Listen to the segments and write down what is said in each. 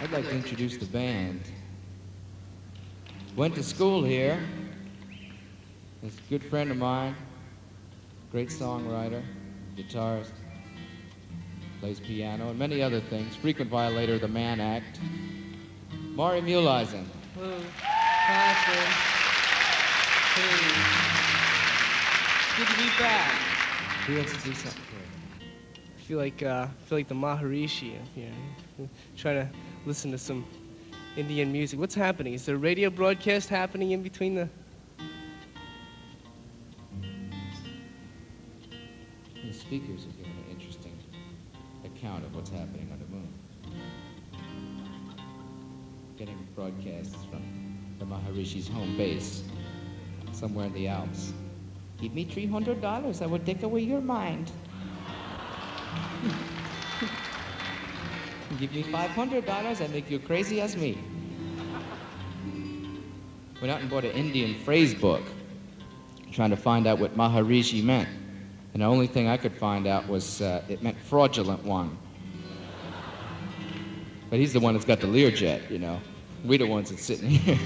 I'd like to introduce the band. Went to school here. This good friend of mine, great songwriter, guitarist, plays piano, and many other things. Frequent violator of the Mann Act. Maury Muehleisen. Hello. Hi, friend. Hey. Good to be back. He wants to do something for you. I feel like the Maharishi up here. I'm trying to listen to some Indian music. What's happening? Is there a radio broadcast happening in between the... The speakers are giving an interesting account of what's happening on the moon. Getting broadcasts from the Maharishi's home base, somewhere in the Alps. Give me $300, I will take away your mind. Give me $500, I make you crazy as me. Went out and bought an Indian phrase book, trying to find out what Maharishi meant. And the only thing I could find out was it meant fraudulent one. But he's the one that's got the Learjet, you know. We're the ones that's sitting here.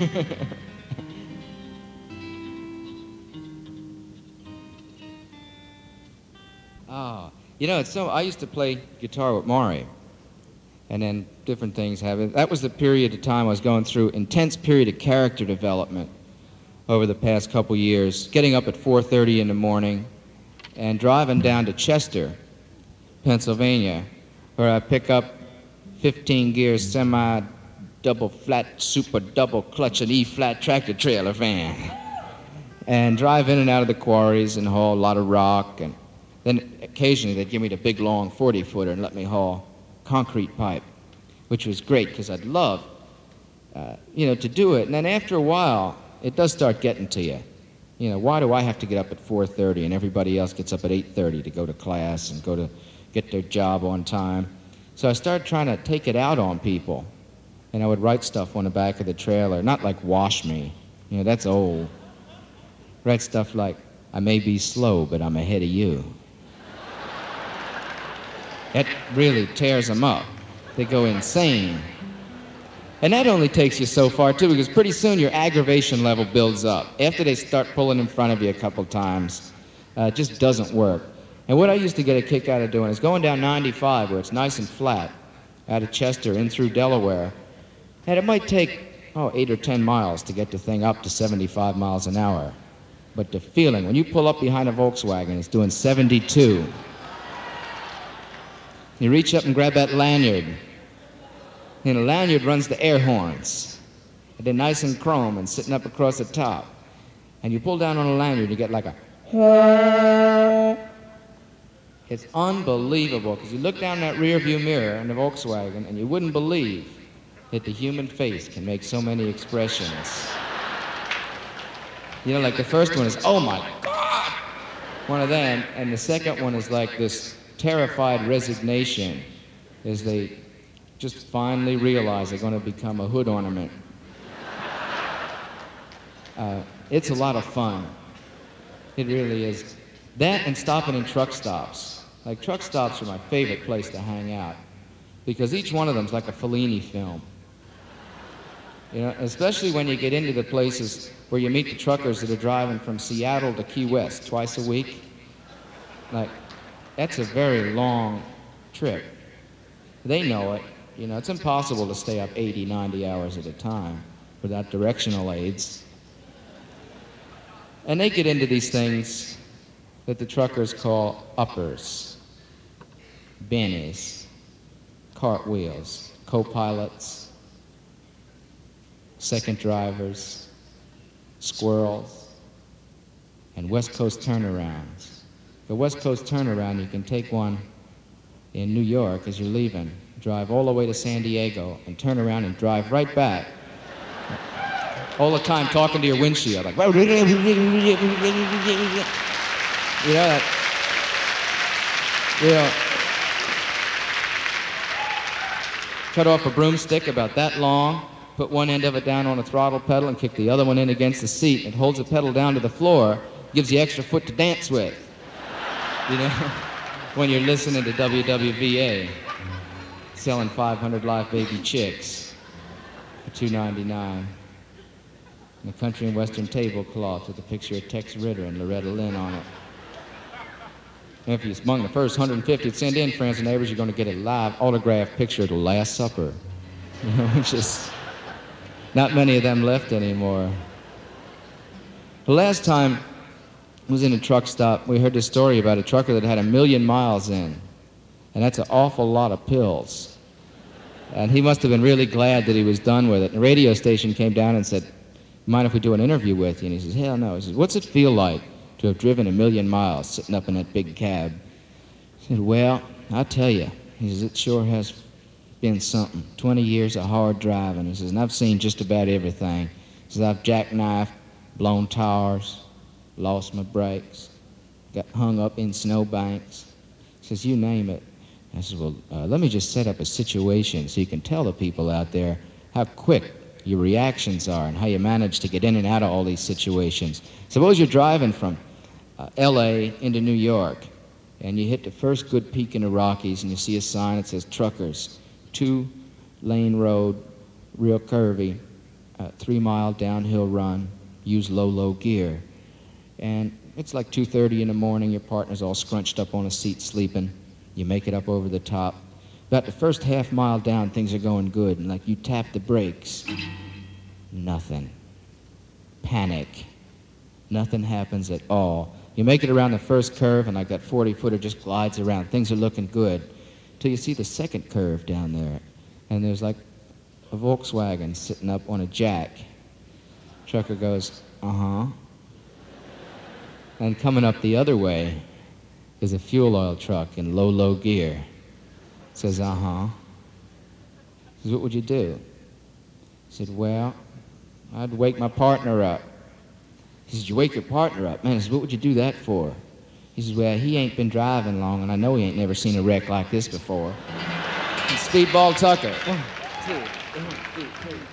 Oh, you know, it's so, I used to play guitar with Maury. And then different things happened. That was the period of time I was going through, intense period of character development over the past couple years, getting up at 4:30 in the morning and driving down to Chester, Pennsylvania, where I pick up 15-gear semi-double flat, super double clutch and E-flat tractor trailer van and drive in and out of the quarries and haul a lot of rock. And then occasionally they'd give me the big, long 40-footer and let me haul concrete pipe, which was great because I'd love, to do it. And then after a while, it does start getting to you. You know, why do I have to get up at 4:30 and everybody else gets up at 8:30 to go to class and go to get their job on time? So I started trying to take it out on people, and I would write stuff on the back of the trailer, not like "wash me," you know, that's old. Write stuff like, "I may be slow, but I'm ahead of you." That really tears them up. They go insane. And that only takes you so far, too, because pretty soon your aggravation level builds up. After they start pulling in front of you a couple times, it just doesn't work. And what I used to get a kick out of doing is going down 95, where it's nice and flat, out of Chester, in through Delaware. And it might take, 8 or 10 miles to get the thing up to 75 miles an hour. But the feeling, when you pull up behind a Volkswagen, it's doing 72. You reach up and grab that lanyard. And the lanyard runs the air horns. They're nice and chrome and sitting up across the top. And you pull down on the lanyard, you get like a... It's unbelievable, because you look down that rear view mirror in the Volkswagen and you wouldn't believe that the human face can make so many expressions. You know, like the first one is, "Oh my God!" One of them, and the second one is like this terrified resignation as they just finally realize they're going to become a hood ornament. It's a lot of fun. It really is. That and stopping in truck stops. Like, truck stops are my favorite place to hang out, because each one of them is like a Fellini film. You know, especially when you get into the places where you meet the truckers that are driving from Seattle to Key West twice a week. Like, that's a very long trip. They know it. You know, it's impossible to stay up 80, 90 hours at a time without directional aids. And they get into these things that the truckers call uppers, bennies, cartwheels, co-pilots, second drivers, squirrels, and West Coast turnarounds. The West Coast turnaround, you can take one in New York as you're leaving, drive all the way to San Diego, and turn around and drive right back. All the time talking to your windshield, like, you know, cut off a broomstick about that long, put one end of it down on a throttle pedal and kick the other one in against the seat. It holds the pedal down to the floor, gives you extra foot to dance with. You know, when you're listening to WWVA, selling 500 live baby chicks. for $2.99. And a country and western tablecloth with a picture of Tex Ritter and Loretta Lynn on it. And if you're among the first 150 that send in, friends and neighbors, you're going to get a live autographed picture of the Last Supper. You know, just not many of them left anymore. The last time I was in a truck stop, we heard this story about a trucker that had 1 million miles in. And that's an awful lot of pills. And he must have been really glad that he was done with it. And the radio station came down and said, "Mind if we do an interview with you?" And he says, "Hell no." He says, "What's it feel like to have driven 1 million miles sitting up in that big cab?" He said, "Well, I'll tell you." He says, "It sure has been something. 20 years of hard driving." He says, "And I've seen just about everything." He says, "I've jackknifed, blown tires, lost my brakes, got hung up in snowbanks." He says, "You name it." I said, "Well, let me just set up a situation so you can tell the people out there how quick your reactions are and how you manage to get in and out of all these situations. Suppose you're driving from L.A. into New York, and you hit the first good peak in the Rockies, and you see a sign that says truckers, 2-lane road, real curvy, 3-mile downhill run, use low gear." And it's like 2:30 in the morning, your partner's all scrunched up on a seat sleeping. You make it up over the top. About the first half mile down, things are going good, and like you tap the brakes, nothing. Panic. Nothing happens at all. You make it around the first curve, and like that 40-footer just glides around. Things are looking good. Till you see the second curve down there, and there's like a Volkswagen sitting up on a jack. Trucker goes, "Uh-huh." And coming up the other way is a fuel oil truck in low gear. Says, "Uh-huh." Says, "What would you do?" He said, "Well, I'd wake my partner up." He says, "You wake your partner up?" Man, I said, "What would you do that for?" He says, "Well, he ain't been driving long, and I know he ain't never seen a wreck like this before." It's Speedball Tucker. 1, 2, 1, 2, 3.